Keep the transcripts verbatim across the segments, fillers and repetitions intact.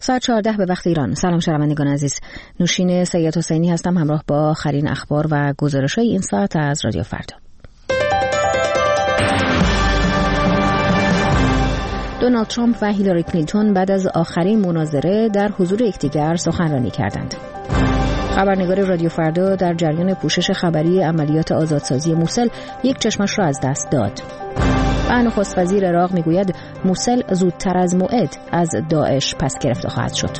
ساعت چهارده به وقت ایران. سلام شنوندگان عزیز، نوشین سید حسینی هستم همراه با آخرین اخبار و گزارش‌های این ساعت از رادیو فردا. دونالد ترامپ و هیلاری کلینتون بعد از آخرین مناظره در حضور یکدیگر سخنرانی کردند. خبرنگار رادیو فردا در جریان پوشش خبری عملیات آزادسازی موسل یک چشمش را از دست داد. و نخست وزیر عراق میگوید موسل زودتر از موعد از داعش پس گرفته خواهد شد.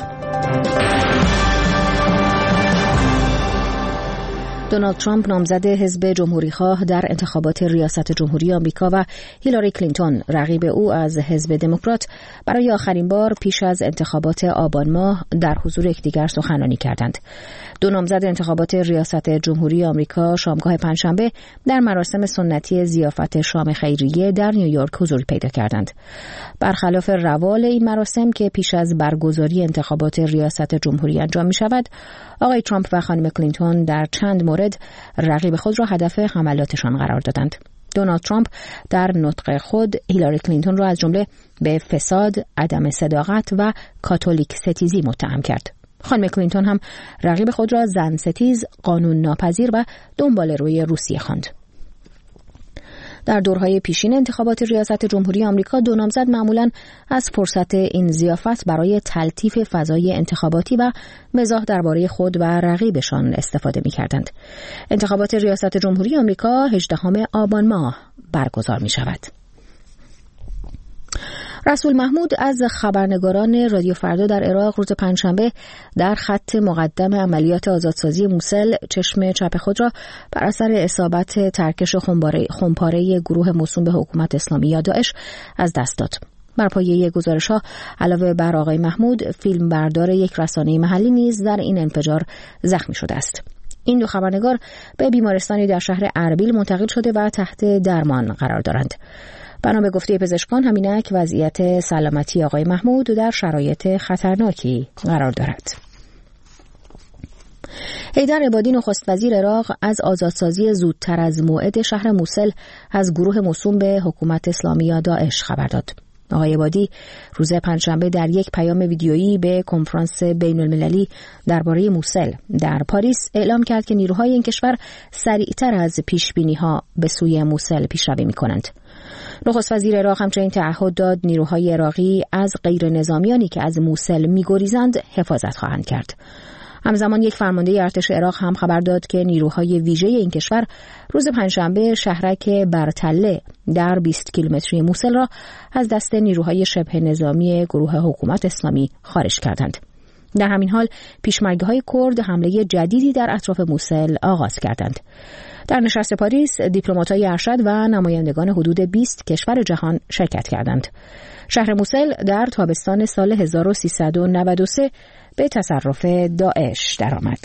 دونالد ترامپ نامزد حزب جمهوری‌خواه در انتخابات ریاست جمهوری آمریکا و هیلاری کلینتون رقیب او از حزب دموکرات برای آخرین بار پیش از انتخابات آبان ماه در حضور یکدیگر سخنرانی کردند. دو نامزد انتخابات ریاست جمهوری آمریکا شامگاه پنجشنبه در مراسم سنتی ضیافت شام خیریه در نیویورک حضور پیدا کردند. برخلاف روال این مراسم که پیش از برگزاری انتخابات ریاست جمهوری انجام می شود، آقای ترامپ و خانم کلینتون در چند مورد رقیب خود را هدف حملاتشان قرار دادند. دونالد ترامپ در نطق خود هیلاری کلینتون را از جمله به فساد، عدم صداقت و کاتولیک ستیزی متهم کرد. خانم کلینتون هم رقیب خود را زن ستیز، قانون ناپذیر و دنباله‌روی روسیه خواند. در دورهای پیشین انتخابات ریاست جمهوری آمریکا دو نامزد معمولاً از فرصت این ضیافت برای تلطیف فضای انتخاباتی و مزاح درباره خود و رقیبشان استفاده می‌کردند. انتخابات ریاست جمهوری آمریکا هجدهم آبان ماه برگزار می‌شود. رسول محمود از خبرنگاران رادیو فردا در عراق روز پنجشنبه در خط مقدم عملیات آزادسازی موسل چشم چپ خود را بر اثر اصابت ترکش خمپاره گروه موسوم به حکومت اسلامی یا داعش از دست داد. بر پایه گزارش‌ها علاوه بر آقای محمود، فیلم بردار یک رسانه محلی نیز در این انفجار زخمی شده است. این دو خبرنگار به بیمارستانی در شهر اربیل منتقل شده و تحت درمان قرار دارند. بنا به گفته پزشکان همینک وضعیت سلامتی آقای محمود در شرایط خطرناکی قرار دارد. حیدر عبادی نخست وزیر عراق از آزادسازی زودتر از موعد شهر موسل از گروه موسوم به حکومت اسلامی یا داعش خبر داد. آقای عبادی روز پنجشنبه در یک پیام ویدیویی به کنفرانس بین المللی درباره موسل در پاریس اعلام کرد که نیروهای این کشور سریعتر از پیشبینی‌ها به سوی موسل پیشروی می‌کنند. نخست وزیر عراق همچنین تعهد داد نیروهای عراقی از غیر نظامیانی که از موسل می‌گریزند حفاظت خواهند کرد. همزمان یک فرمانده ارتش عراق هم خبر داد که نیروهای ویژه این کشور روز پنجشنبه شهرک برتله در بیست کیلومتری موسل را از دست نیروهای شبه نظامی گروه حکومت اسلامی خارج کردند. در همین حال پیشمرگه‌های کرد حمله جدیدی در اطراف موسل آغاز کردند. در نشست پاریس دیپلمات‌های ارشد و نمایندگان حدود بیست کشور جهان شرکت کردند. شهر موسل در تابستان سال هزار و سیصد و نود و سه به تصرف داعش درآمد.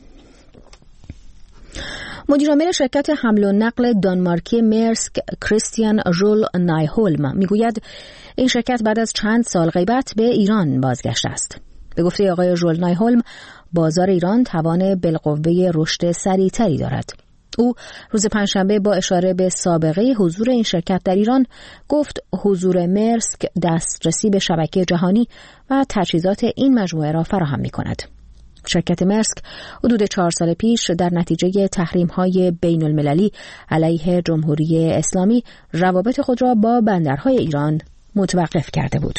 مدیرعامل شرکت حمل و نقل دانمارکی مرسک کریستیان ژول نایهولم میگوید این شرکت بعد از چند سال غیبت به ایران بازگشته است. به گفته آقای ژول نایهولم بازار ایران توان بالقوه رشد سریعتری دارد. او روز پنجشنبه با اشاره به سابقه حضور این شرکت در ایران گفت حضور مرسک دسترسی به شبکه جهانی و تجهیزات این مجموعه را فراهم می کند. شرکت مرسک حدود چهار سال پیش در نتیجه تحریم‌های بین المللی علیه جمهوری اسلامی روابط خود را با بندرهای ایران متوقف کرده بود.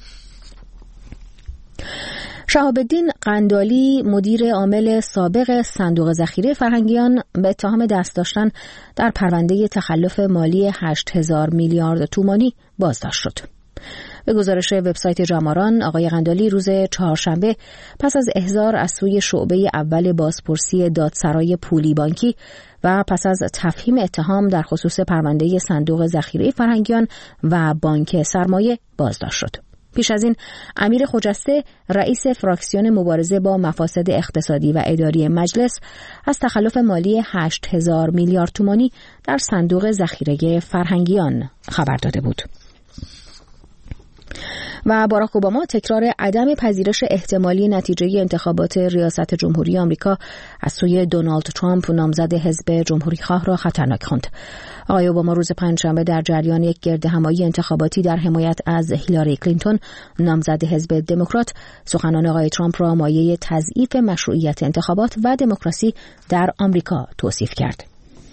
شهاب الدین قندالی مدیر عامل سابق صندوق ذخیره فرهنگیان به اتهام دست داشتن در پرونده تخلف مالی هشت هزار میلیارد تومانی بازداشت شد. به گزارش وبسایت جماران، آقای قندالی روز چهارشنبه پس از احضار از سوی شعبه اول بازپرسی دادسرای پولی بانکی و پس از تفهیم اتهام در خصوص پرونده صندوق ذخیره فرهنگیان و بانک سرمایه بازداشت شد. پیش از این امیر خجسته رئیس فراکسیون مبارزه با مفاسد اقتصادی و اداری مجلس از تخلف مالی هشت هزار میلیارد تومانی در صندوق ذخیره فرهنگیان خبر داده بود. و باراک اوباما تکرار عدم پذیرش احتمالی نتیجه انتخابات ریاست جمهوری آمریکا از سوی دونالد ترامپ نامزد حزب جمهوری‌خواه را خطرناک خواند. آقای اوباما روز پنجشنبه در جریان یک گردهمایی انتخاباتی در حمایت از هیلاری کلینتون نامزد حزب دموکرات سخنان آقای ترامپ را مایه تضعیف مشروعیت انتخابات و دموکراسی در آمریکا توصیف کرد.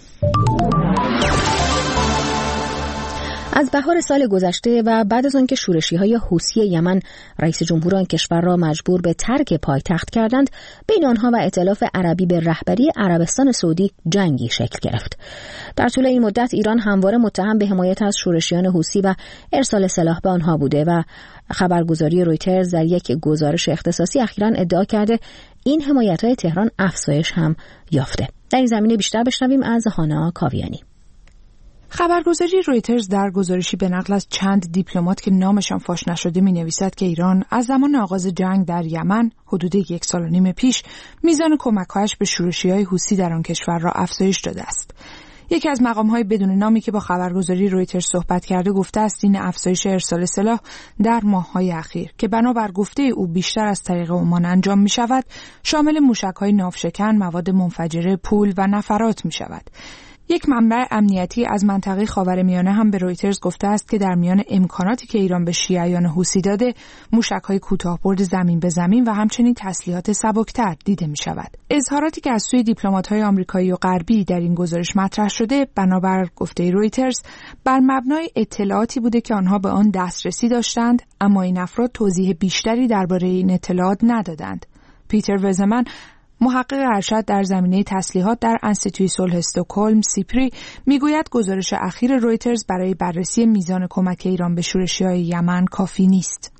از بهار سال گذشته و بعد از آنکه شورشی‌های حوثی یمن رئیس جمهور آن کشور را مجبور به ترک پایتخت کردند، بین آنها و ائتلاف عربی به رهبری عربستان سعودی جنگی شکل گرفت. در طول این مدت ایران همواره متهم به حمایت از شورشیان حوثی و ارسال سلاح به آنها بوده و خبرگزاری رویترز در یک گزارش اختصاصی اخیراً ادعا کرده این حمایت‌های تهران افزایش هم یافته. در این زمینه بیشتر بشنویم از هانا کاویانی. خبرگزاری رویترز در گزارشی به نقل از چند دیپلمات که نامشان فاش نشده می‌نویسد که ایران از زمان آغاز جنگ در یمن حدود یک سال و نیم پیش میزان کمک‌هایش به شورشی‌های حوثی در آن کشور را افزایش داده است. یکی از مقام‌های بدون نامی که با خبرگزاری رویترز صحبت کرده گفته است این افزایش ارسال سلاح در ماه‌های اخیر که بنابر گفته او بیشتر از طریق عمان انجام می‌شود، شامل موشک‌های ناوشکن، مواد منفجره، پول و نفرات می‌شود. یک منبع امنیتی از منطقه خاورمیانه هم به رویترز گفته است که در میان امکاناتی که ایران به شیعیان حوثی داده، موشک‌های کوتاه‌برد زمین به زمین و همچنین تسلیحات سبکتر دیده می‌شود. اظهاراتی که از سوی دیپلمات‌های آمریکایی و غربی در این گزارش مطرح شده، بنابر گفته رویترز، بر مبنای اطلاعاتی بوده که آنها به آن دسترسی داشتند، اما این افراد توضیح بیشتری درباره این اطلاعات ندادند. پیتر وزمن، محقق ارشد در زمینه تسلیحات در انستیتوی صلح استکهلم سیپری، میگوید گزارش اخیر رویترز برای بررسی میزان کمک ایران به شورشی‌های یمن کافی نیست.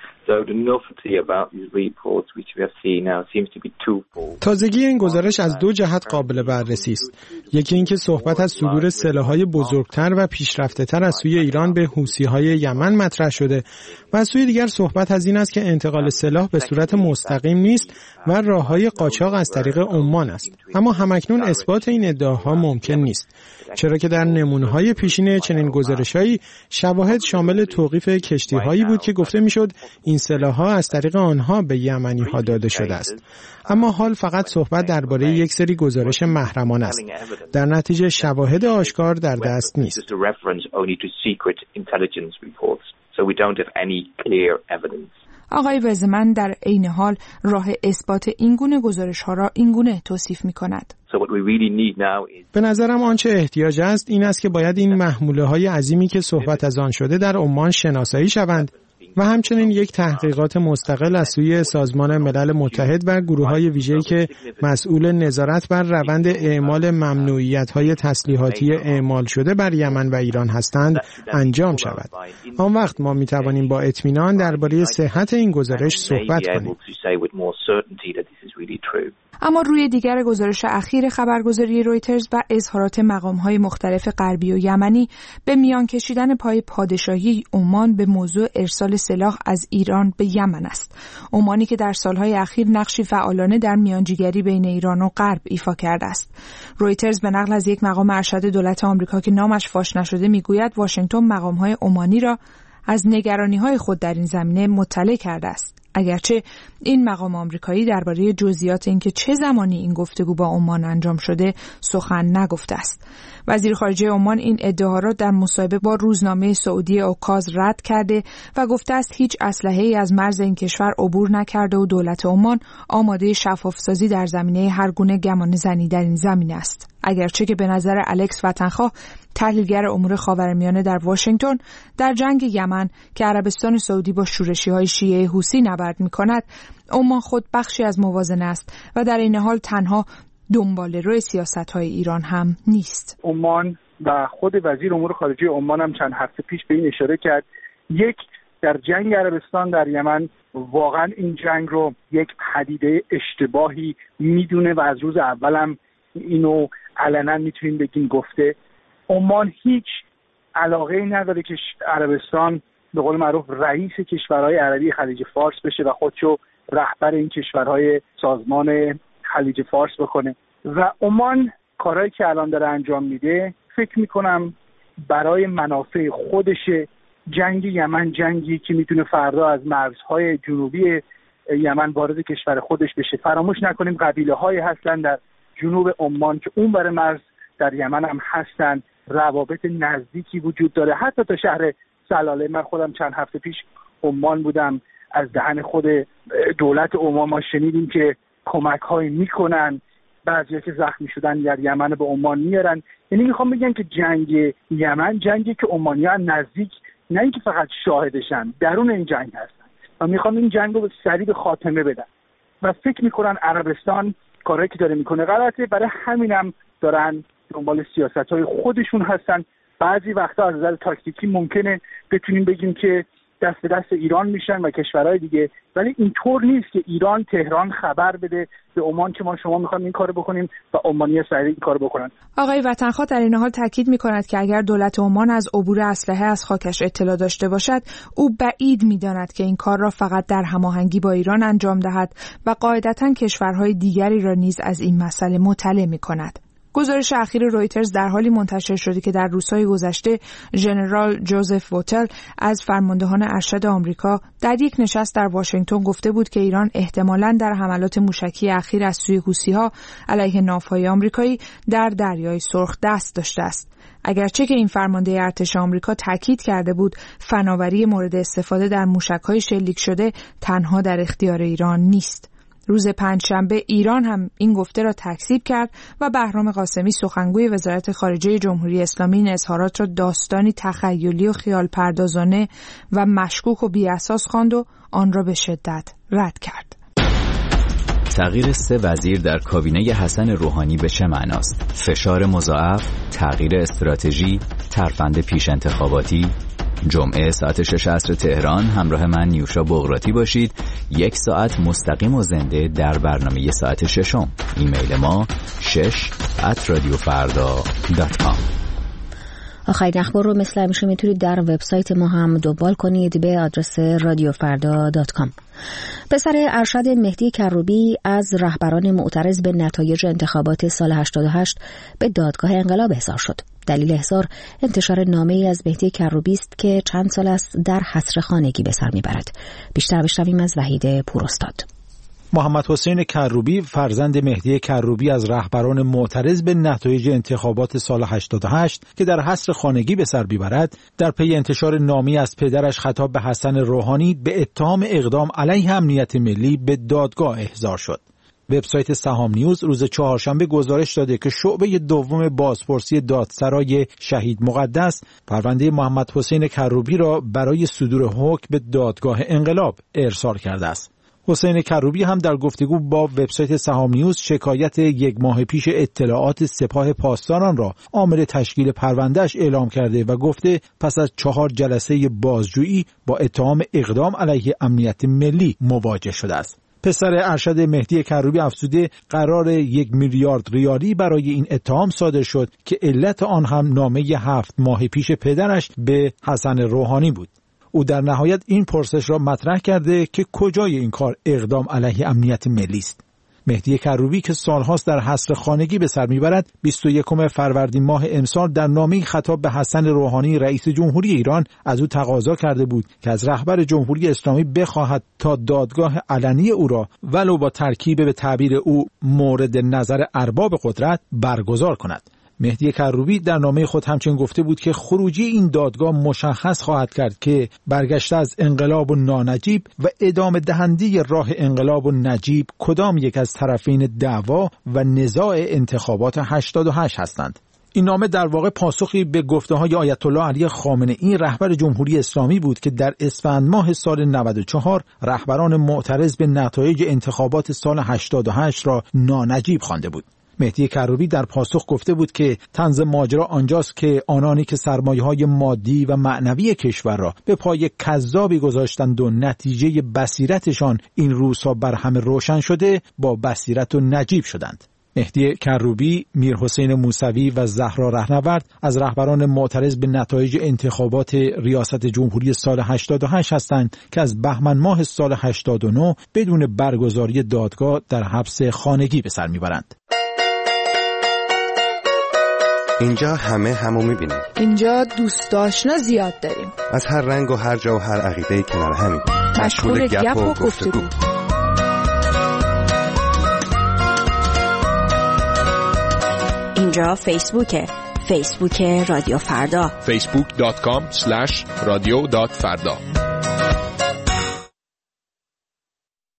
تازگی این گزارش از دو جهت قابل بررسی است. یکی اینکه صحبت از صدور سلاح‌های بزرگتر و پیشرفته‌تر از سوی ایران به حوثی‌های یمن مطرح شده و از سوی دیگر صحبت از این است که انتقال سلاح به صورت مستقیم نیست و راه‌های قاچاق از طریق عمان است. اما همکنون اثبات این ادعاها ممکن نیست، چرا که در نمونه‌های پیشین چنین گزارش‌هایی شواهد شامل توقیف کشتی‌هایی بود که گفته می‌شد این سلاح‌ها از طریق آنها به یمنی‌ها داده شده است. اما حال فقط صحبت درباره یک سری گزارش محرمانه است. در نتیجه شواهد آشکار در دست نیست. آقای وزمن در عین حال راه اثبات اینگونه گزارش‌ها را اینگونه توصیف می‌کند. به نظرم آنچه احتیاج است این است که باید این محموله‌های عظیمی که صحبت از آن شده در عمان شناسایی شوند و همچنین یک تحقیقات مستقل از سوی سازمان ملل متحد و گروه‌های ویژه‌ای که مسئول نظارت بر روند اعمال ممنوعیت‌های تسلیحاتی اعمال شده بر یمن و ایران هستند انجام شود. آن وقت ما می‌توانیم با اطمینان درباره صحت این گزارش صحبت کنیم. اما روی دیگر گزارش اخیر خبرگزاری رویترز و اظهارات مقام‌های مختلف غربی و یمنی به میان کشیدن پای پادشاهی عمان به موضوع ارسال سلاح از ایران به یمن است. عمانی که در سالهای اخیر نقشی فعالانه در میانجیگری بین ایران و غرب ایفا کرده است. رویترز به نقل از یک مقام ارشد دولت آمریکا که نامش فاش نشده میگوید واشنگتن مقام‌های عمانی را از نگرانی‌های خود در این زمینه مطلع کرده است. اگرچه این مقام آمریکایی درباره جزئیات اینکه چه زمانی این گفتگو با عمان انجام شده سخن نگفته است. وزیر خارجه عمان این ادعا را در مصاحبه با روزنامه سعودی اوکاز رد کرده و گفته است هیچ اسلحه‌ای از مرز این کشور عبور نکرده و دولت عمان آماده شفافسازی در زمینه هر گونه گمانه‌زنی در این زمینه است. اگرچه که به نظر الکس وطنخواه، تحلیلگر امور خاورمیانه در واشنگتن، در جنگ یمن که عربستان سعودی با شورشی‌های شیعه حوثی نبرد می‌کند، عمان خود بخشی از موازنه است و در این حال تنها دنباله‌رو سیاست‌های ایران هم نیست. عمان و خود وزیر امور خارجه عمان هم چند هفته پیش به این اشاره کرد. یک، در جنگ عربستان در یمن واقعا این جنگ رو یک پدیده اشتباهی میدونه و از روز اول هم اینو علنا میتونیم بگیم گفته. عمان هیچ علاقه‌ای نداره که عربستان به قول معروف رئیس کشورهای عربی خلیج فارس بشه و خودشو رهبر این کشورهای سازمان خلیج فارس بکنه و عمان کارهایی که الان داره انجام میده فکر میکنم برای منافع خودشه جنگ یمن جنگی که میتونه فردا از مرزهای جنوبی یمن وارد کشور خودش بشه. فراموش نکنیم قبیله هایی هستن در جنوب عمان که اون بر مرز در یمن هم هستن، روابط نزدیکی وجود داره، حتی تا شهر سلاله. من خودم چند هفته پیش عمان بودم، از دهن خود دولت عمان ما شنیدیم که کمک هایی میکنن، بعضیا که زخمی شدن در یمن به عمان میارن. یعنی میخوام بگم که جنگ یمن جنگی که عمانی‌ها نزدیک نه اینکه فقط شاهدشن، درون این جنگ هستن و میخوام این جنگ رو سریع به خاتمه بدن و فکر میکنن عربستان کارهایی که داره میکنه غلطه، برای همینم دارن دنبال سیاست‌های خودشون هستن. بعضی وقتا از نظر تاکتیکی ممکنه بتونیم بگیم که دست به دست ایران میشن و کشورهای دیگه، ولی اینطور نیست که ایران تهران خبر بده به عمان که ما شما میخوایم این کارو بکنیم و عمانی‌ها سریع این کارو بکنن. آقای وطنخواه در این حال تاکید میکند که اگر دولت عمان از عبور اسلحه از خاکش اطلاع داشته باشد، او بعید میداند که این کار را فقط در هماهنگی با ایران انجام دهد و قاعدتاً کشورهای دیگری را نیز از این مسئله مطلع میکند. گزارش اخیر رویترز در حالی منتشر شده که در روزهای گذشته ژنرال جوزف ووتل از فرماندهان ارشد آمریکا در یک نشست در واشنگتن گفته بود که ایران احتمالاً در حملات موشکی اخیر از سوی حوثی‌ها علیه ناوهای آمریکایی در دریای سرخ دست داشته است. اگرچه که این فرمانده ارتش آمریکا تاکید کرده بود فناوری مورد استفاده در موشک‌های شلیک شده تنها در اختیار ایران نیست. روز پنجشنبه ایران هم این گفته را تکذیب کرد و بهرام قاسمی سخنگوی وزارت خارجه جمهوری اسلامی این اظهارات را داستانی تخیلی و خیال پردازانه و مشکوک و بی‌اساس خواند و آن را به شدت رد کرد. تغییر سه وزیر در کابینه حسن روحانی به چه معناست؟ فشار مضاعف، تغییر استراتژی، ترفند پیش انتخاباتی؟ جمعه ساعت شش عصر تهران همراه من نیوشا بغراتی باشید. یک ساعت مستقیم و زنده در برنامه ساعت ششم. ایمیل ما شش ات رادیو فردا دات کام. آخرین اخبار رو مثل همیشه میتونید در وبسایت ما هم دنبال کنید به آدرس رادیو فردا دات کام. پسر ارشد مهدی کروبی از رهبران معترض به نتایج انتخابات سال هشتاد و هشت به دادگاه انقلاب احضار شد. دلیل احضار انتشار نامه‌ای از مهدی کروبی است که چند سال است در حصر خانگی به سر میبرد. بیشتر بشنویم از وحید پوراستاد. محمد حسین کروبی فرزند مهدی کروبی از رهبران معترض به نتایج انتخابات سال هشتاد و هشت که در حصر خانگی به سر میبرد، در پی انتشار نامه‌ای از پدرش خطاب به حسن روحانی به اتهام اقدام علیه امنیت ملی به دادگاه احضار شد. وبسایت سهام نیوز روز چهارشنبه گزارش داده که شعبه دوم بازپرسی دادسرای شهید مقدس پرونده محمد حسین کروبی را برای صدور حکم به دادگاه انقلاب ارسال کرده است. حسین کروبی هم در گفتگو با وبسایت سهام نیوز شکایت یک ماه پیش اطلاعات سپاه پاسداران را عامل تشکیل پروندهش اعلام کرده و گفته پس از چهار جلسه بازجویی با اتهام اقدام علیه امنیت ملی مواجه شده است. پسر ارشد مهدی کروبی افزوده قرار یک میلیارد ریالی برای این اتهام صادر شد که علت آن هم نامه هفت ماه پیش پدرش به حسن روحانی بود. او در نهایت این پرسش را مطرح کرده که کجای این کار اقدام علیه امنیت ملی است. مهدی کروبی که سالهاست در حصر خانگی به سر میبرد، بیست و یکم فروردین ماه امسال در نامه‌ای خطاب به حسن روحانی رئیس جمهوری ایران از او تقاضا کرده بود که از رهبر جمهوری اسلامی بخواهد تا دادگاه علنی او را ولو با ترکیب به تعبیر او مورد نظر ارباب قدرت برگزار کند. مهدی کروبی در نامه خود همچنین گفته بود که خروجی این دادگاه مشخص خواهد کرد که برگشته از انقلاب و نانجیب و ادامه دهنده راه انقلاب و نجیب کدام یک از طرفین دعوا و نزاع انتخابات هشتاد و هشت هستند. این نامه در واقع پاسخی به گفته‌های آیت الله علی خامنه‌ای رهبر جمهوری اسلامی بود که در اسفند ماه سال نود و چهار رهبران معترض به نتایج انتخابات سال هشتاد و هشت را نانجیب خوانده بود. مهدی کروبی در پاسخ گفته بود که طنز ماجرا آنجاست که آنانی که سرمایه‌های مادی و معنوی کشور را به پای کذابی گذاشتند و نتیجه بصیرتشان این روزها بر همه روشن شده با بصیرت و نجیب شدند. مهدی کروبی، میرحسین موسوی و زهرا رهنورد از رهبران معترض به نتایج انتخابات ریاست جمهوری سال هشتاد و هشت هستند که از بهمن ماه سال هشتاد و نه بدون برگزاری دادگاه در حبس خانگی به سر میبرند. اینجا همه همو میبینیم. اینجا دوست آشنا زیاد داریم. از هر رنگ و هر جا و هر عقیده‌ای کنار همیم. مشغول گپ و گفتگو. اینجا فیسبوکه. فیسبوک رادیو فردا. فیسبوک دات کام اسلش رادیو دات فردا.